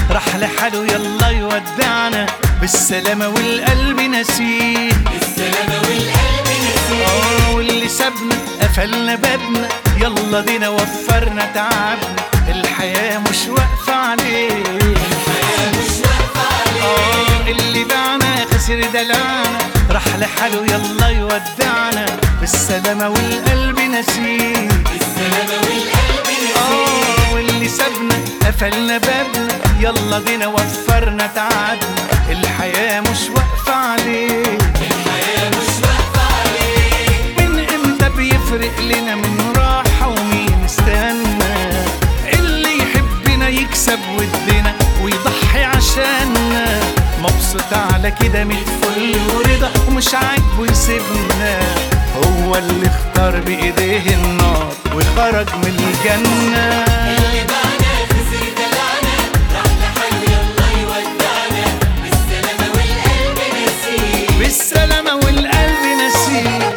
راح لحاله يلا يودعنا بالسلامة والقلب نسيه. بالسلامة والقلب نسيه. واللي سابنا قفلنا بابنا يلا بينا وفرنا تعبنا، الحياة مش واقفة عليه. الحياة مش واقفة عليه. اللي باعنا خسر دلعنا راح لحاله يلا يودعنا بالسلامة والقلب نسيه. بالسلامة والقلب نسيه. واللي سابنا قفلنا بابنا يلا بينا وفرنا تعبنا، الحياة مش واقفة عليه. الحياة مش واقفة عليه. من امتى بيفرق لنا من راحة ومين استنى؟ اللي يحبنا يكسب ودنا ويضحي عشاننا، مبسوط على كده من فل ورضا ومش عاجبه يسيبنا. هو اللي اختار بايديه النار وخرج من الجنة. اللي باعنا خسر دلعنا راح لحاله يلا يودعنا بالسلامة والقلب نسيه. بالسلامة والقلب نسيه.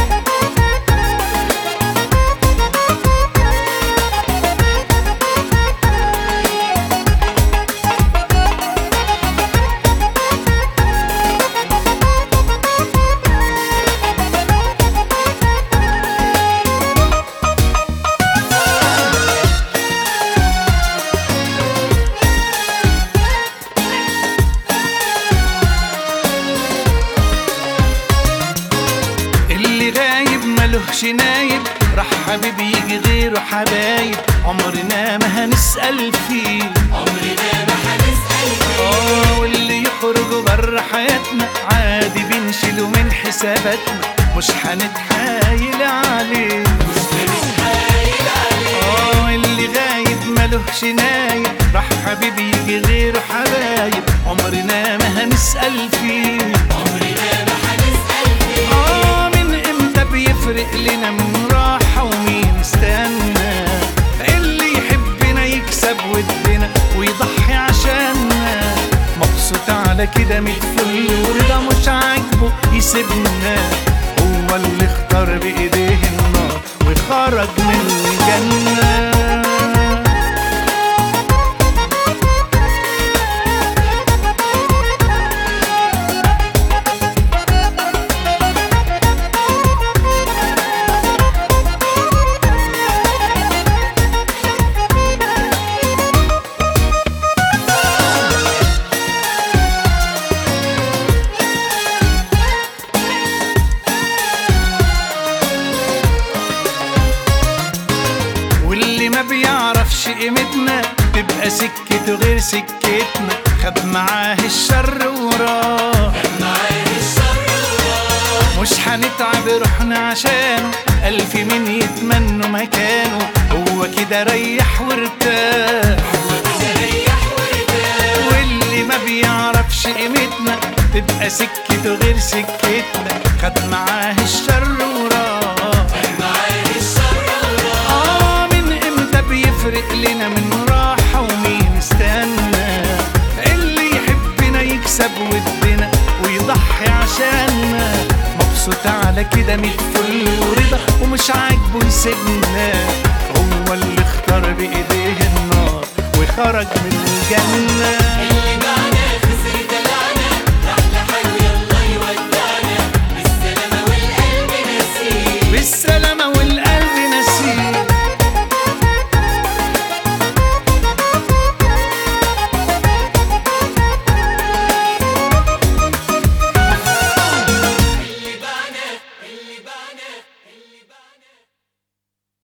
ملوش نايب راح حبيب يجي غيره حبايب، عمرنا ما هنسأل فيه. عمرنا ما هنسأل فيه. واللي يخرج بره حياتنا عادي بنشيله من حساباتنا، مش هنتحايل عليه. مش هنتحايل عليه. اللي غايب ملوش نايب راح حبيب يجي غيره حبايب، عمرنا ما هنسأل فيه. عمرنا ما هنسأل فيه. بيفرق لنا من راحة ومين استنى؟ اللي يحبنا يكسب ودنا ويضحي عشاننا، مبسوط على كده متفل ورضا مش عاجبه يسيبنا. هو اللي اختار بايديه النار وخرج من الجنة. ما بيعرفش قيمتنا تبقى سكته غير سكتنا، خد معاه الشر وراه. مش هنتعب روحنا عشانه، ألف مين يتمنوا مكانه، هو كده ريح وارتاح. واللي ما بيعرفش قيمتنا تبقى سكته غير سكتنا، خد معاه الشر وراه. بيفرق لنا من راحة ومين استنى؟ اللي يحبنا يكسب ودنا ويضحي عشاننا، مبسوط على كده متفل ورضا ومش عاجبه يسيبنا. هو اللي اختار بايديه النار وخرج من الجنة.